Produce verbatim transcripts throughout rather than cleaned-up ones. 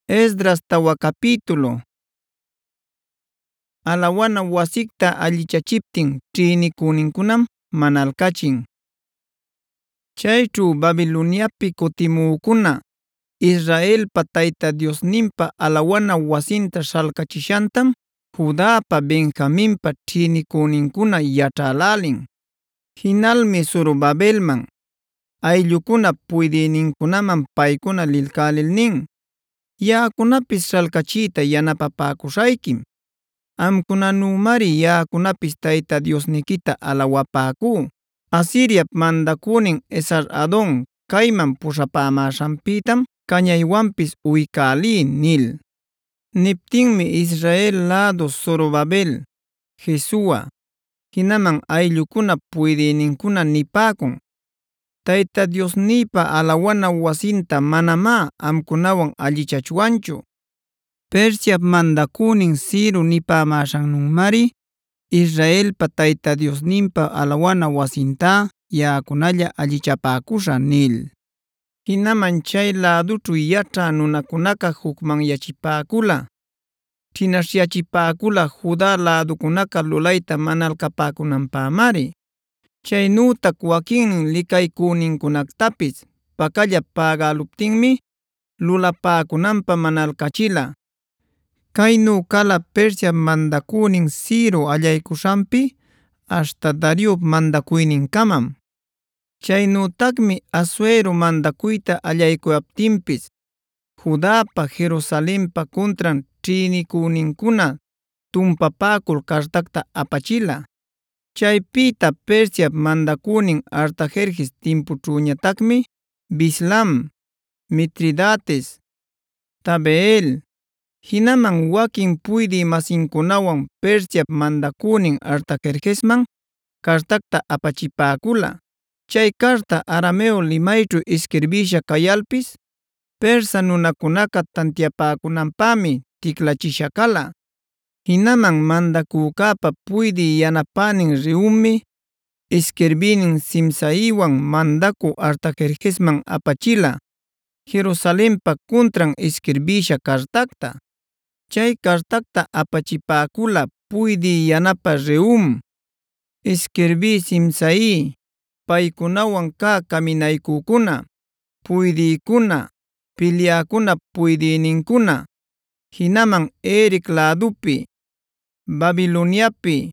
Esdras tawa capítulo. Alawana wasikta allichachiptin ćhinicüninkunam manalkachin. Chayćhu Babiloniapi kutimuukuna Israelpa Tayta Diosninpa alawana wasinta śhalkachishantam Judapa Benjaminpa ćhinicünincuna yaćhälälin. Jinalmi Zorobabelman, ayllukuna puydïninkunaman paykuna lilcälil nin: “Yaꞌakunapis śhalcachiyta yanapapäcuśhaykim. Amkunanümari yaꞌakunapis Tayta Diosniquita alawapäcú. Asiriap mandacünin Esar-hadon cayman puśhapämäśhanpitam cañaywanpis uycälí” nil. Niptinmi Israel lädu Zorobabel, Jesua, jinaman ayllucuna puydïnincuna nipäcun: “Tayta Diosnïpa alawana wasinta manamá amkunawan allichachwanchu. Persiap mandacünin Ciro nipämäśhannümari Israelpa Tayta Diosninpa alawana wasintá yaꞌakunalla allichapäcuśhä” nil. Jinaman chay lädućhu yaćhä nunakunaca jucmanyachipäcula. Ćhinaśhyachipäcula Juda läducunaca lulayta manalcapäcunanpämari. Chaynütac waquinnin licaycünincunactapis pacalla pagäluptinmi lulapäcunanpä manalcachila. Caynu cala Persiap mandacünin Ciro allaycuśhanpi aśhta Dariop mandacuynincamam. Chaynütacmi Asuero mandacuyta allaycuyaptinpis Judapa, Jerusalenpa contran ćhinicünincuna tumpapäcul cartacta apachila. Chaypita Persiap mandacünin Artajerjes timpućhuñatacmi Bislam, Mitridates, Tabeel, jinaman waquin puydï-masinkunawan Persiap mandacünin Artajerjesman cartacta apachipäcula. Chay carta arameo limayćhu isquirbisha cayalpis persa nunacunaca tantiapäcunanpämi ticlachisha cala. Jinaman mandacücäpa puydï yanapänin Rehummi isquirbinin Simsaiwan mandacü Artajerjesman apachila Jerusalenpa contran isquirbisha cartacta. Chay cartacta apachipäcula puydï yanapä Rehum, isquirbï Simsai, paykunawan cä caminaycücuna, puydïcuna, pilyäcuna puydïnincuna, jinaman Erec lädupi, Babiloniapi,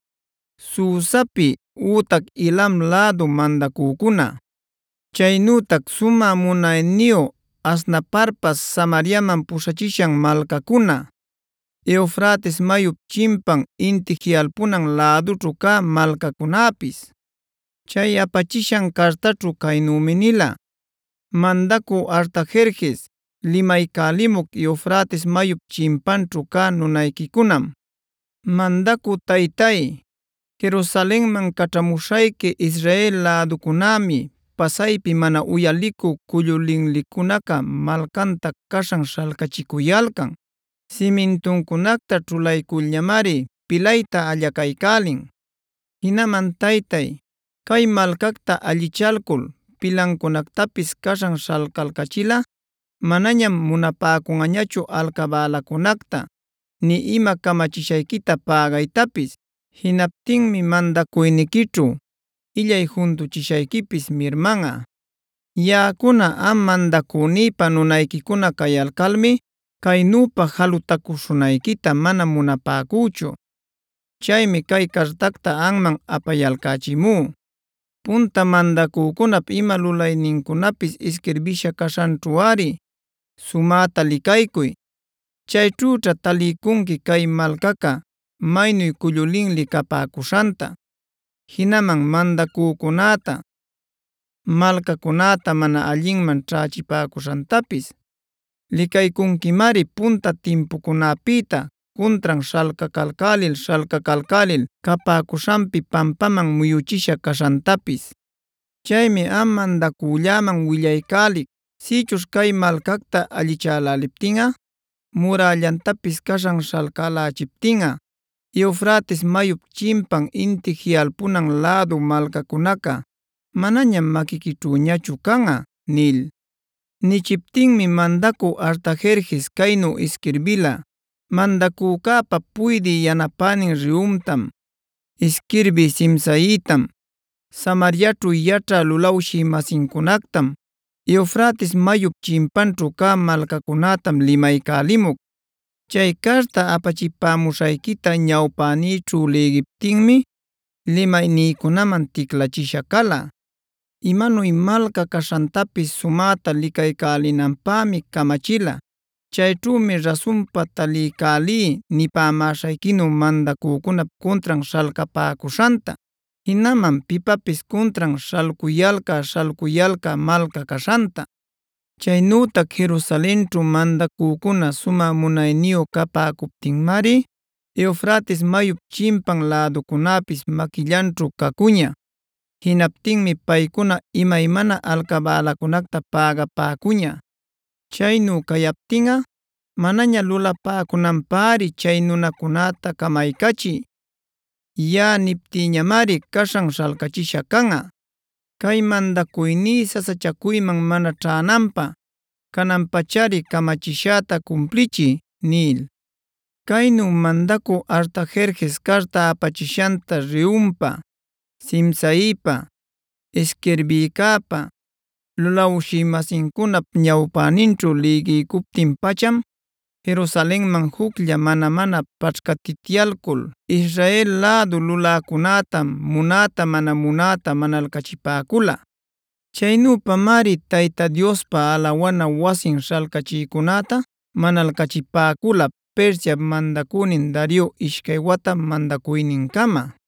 Susapi ütac Elam lädu mandacücuna. Chaynütac sumä munayniyu Asnaparpas Samariaman puśhachishan malcacuna, Eufrates mayup chimpan inti jiꞌalpunan lädućhu cä malcacunäpis. Chay apachishan cartaćhu caynümi nila: “Mandacü Artajerjes, limaycälimuk Eufrates mayup chimpanćhu cä nunayquicunam. Mandacü taytay, Jerusalenman caćhamuśhayqui Israel läducunämi pasaypi mana uyalicü cullu linlicunaca malcanta caśhan śhalcachicuyalcan. Cimintuncunacta ćhulaycullamari pilayta allacaycälin. Jinaman taytay, cay malcacta allichalcul pilancunactapis caśhan śhalcalcachila manañam munapäcunꞌañachu alcabälacunacta ni ima kamachishayquita pägaytapis. Jinaptinmi mandacuyniquićhu illay juntuchishayquipis mirmanꞌa. Yaꞌakuna am mandacünïpa nunayquicuna kayalcalmi caynüpa jalutakuśhunayquita mana munapäcüchu. Chaymi cay cartacta anman apayalcächimú. Punta mandacücunap ima lulaynincunapis isquirbisha caśhanćhuꞌari sumäta licaycuy. Chayćhućha taliycunqui cay malcaca maynuy cullu linli capäcuśhanta, jinaman mandacücunäta, malcacunäta mana allinman ćhächipäcuśhantapis. Licaycunquimari punta timpucunapïta contran śhalcacalcälil śhalcacalcälil capäcuśhanpi pampaman muyuchisha caśhantapis. Chaymi am mandacüllaman willaycälic: “Sichuśh cay malcacta allichäläliptinꞌa, murallantapis caśhan śhalcälächiptinꞌa, Eufrates mayup chimpan inti jiꞌalpunan lädu malcacunaca manañam maquiquićhuñachu kanꞌa” nil. Nichiptinmi mandakü Artajerjes kaynu isquirbila: “Mandakükapa puydï yanapanin Rehumtam, isquirbiy Simsaitam, Samariaćhu yaćhä lulawshï-masinkunactam, Eufrates mayup chimpanćhu cä malcacunätam limaycälimug. Chay carta apachipämuśhaykita ñawpänïćhu lïgiptinmi limaynïkunaman ticlachisha cala. Imanuy malca caśhantapis sumäta licaycälinanpämi camachila. Chayćhümi rasunpa taliycälí nipämäśhaykinu mandacücunap cuntran śhalcapäcuśhanta, jinaman pipapis cuntran śhalcuyalcä śhalcuyalcä malca caśhanta. Chaynütac Jerusalenćhu mandacücuna sumä munayniyu capäcuptinmari Eufrates mayup chimpan läducunäpis maquillanćhu cacuña. Jinaptinmi paykuna imaymana alcabälacunacta pägapäcuña. Chaynu cayaptinꞌa manaña lulapäcunanpäri chay nunacunäta camaycachiy. Yaꞌa niptïñamari caśhan śhalcachisha canꞌa. Kay mandacuyní sasachakuyman mana ćhänanpä kanan-pachari kamachishäta cumplichiy” nil. Kaynu mandacü Artajerjes carta apachishanta Rehumpa, Simsaipa, isquirbiycäpa, lulawshï-masincunap ñawpäninćhu lïgiycuptin-pacham Jerusalenman juclla mana mana paćhkatityalcul Israel lädu luläcunäta munäta mana munäta manalcachipäcula. Chaynüpamari Tayta Diospa alawana wasin śhalcachiycunäta manalcachipäcula Persia mandacünin Darío ishkay wata mandacuynincama.